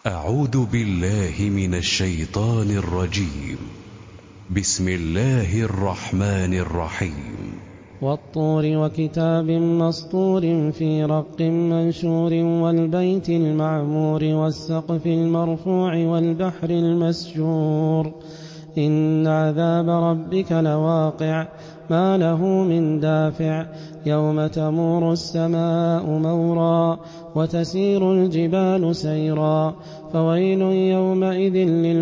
أعوذ بالله من الشيطان الرجيم. بسم الله الرحمن الرحيم. والطور وكتاب مسطور في رق منشور والبيت المعمور والسقف المرفوع والبحر المسجور إن عذاب ربك لواقع ما له من دافع يوم تمور السماء مورا وتسير الجبال سيرا فويل يومئذ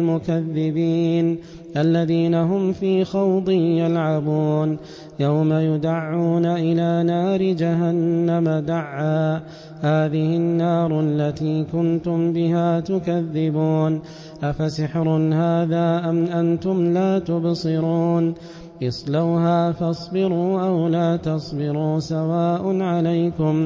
للمكذبين الذين هم في خوض يلعبون يوم يدعون إلى نار جهنم دعا هذه النار التي كنتم بها تكذبون أفسحر هذا أم أنتم لا تبصرون اصلوها فاصبروا أو لا تصبروا سواء عليكم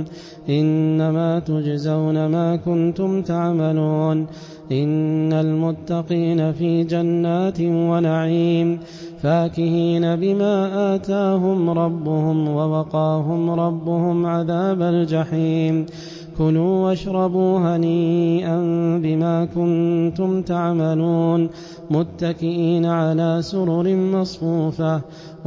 إنما تجزون ما كنتم تعملون إن المتقين في جنات ونعيم فاكهين بما آتاهم ربهم ووقاهم ربهم عذاب الجحيم كلوا واشربوا هنيئا بما كنتم تعملون متكئين على سرر مصفوفة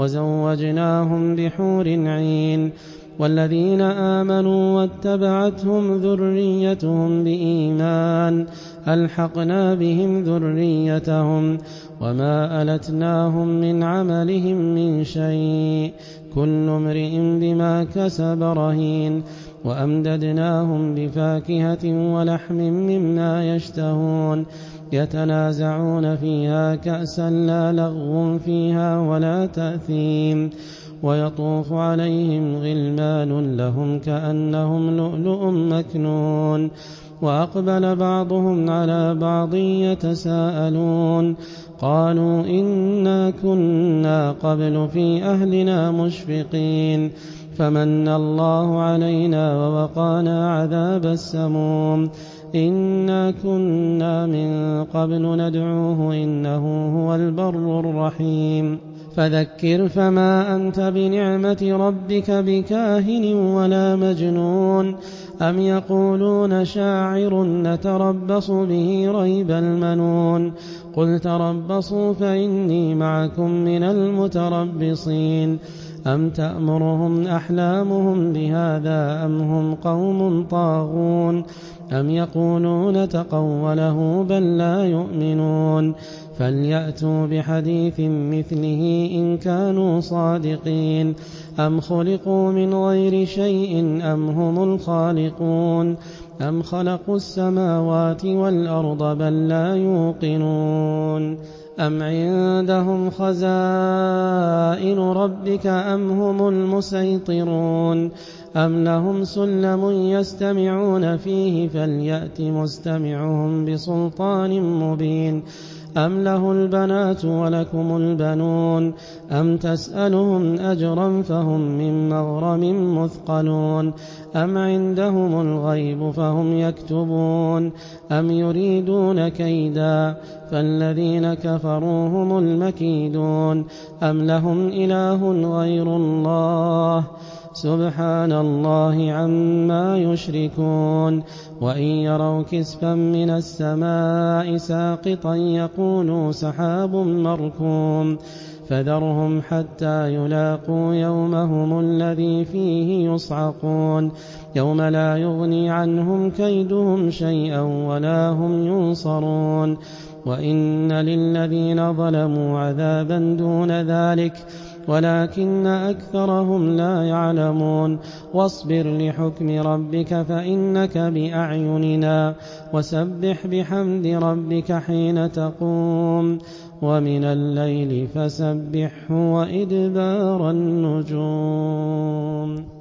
وزوجناهم بحور عين والذين آمنوا واتبعتهم ذريتهم بإيمان ألحقنا بهم ذريتهم وما ألتناهم من عملهم من شيء كل امرئ بما كسب رهين وأمددناهم بفاكهة ولحم مما يشتهون يتنازعون فيها كأسا لا لغو فيها ولا تأثيم ويطوف عليهم غلمان لهم كأنهم لؤلؤ مكنون وأقبل بعضهم على بعض يتساءلون قالوا إنا كنا قبل في أهلنا مشفقين فمن الله علينا ووقانا عذاب السموم إنا كنا من قبل ندعوه إنه هو البر الرحيم فذكر فما أنت بنعمة ربك بكاهن ولا مجنون أم يقولون شاعر نتربص به ريب المنون قل تربصوا فإني معكم من المتربصين أم تأمرهم أحلامهم بهذا أم هم قوم طاغون أم يقولون تقوله بل لا يؤمنون فليأتوا بحديث مثله إن كانوا صادقين أم خلقوا من غير شيء أم هم الخالقون أم خلقوا السماوات والأرض بل لا يوقنون أم عندهم خزائن ربك أم هم المسيطرون أم لهم سلم يستمعون فيه فليأت مستمعهم بسلطان مبين أم له البنات ولكم البنون أم تسألهم أجرا فهم من مغرم مثقلون أم عندهم الغيب فهم يكتبون أم يريدون كيدا فالذين كفروا هم المكيدون أم لهم إله غير الله سبحان الله عما يشركون وإن يروا كسفا من السماء ساقطا يقولوا سحاب مركوم فذرهم حتى يلاقوا يومهم الذي فيه يصعقون يوم لا يغني عنهم كيدهم شيئا ولا هم ينصرون وإن للذين ظلموا عذابا دون ذلك ولكن أكثرهم لا يعلمون واصبر لحكم ربك فإنك بأعيننا وسبح بحمد ربك حين تقوم ومن الليل فسبحه وإدبار النجوم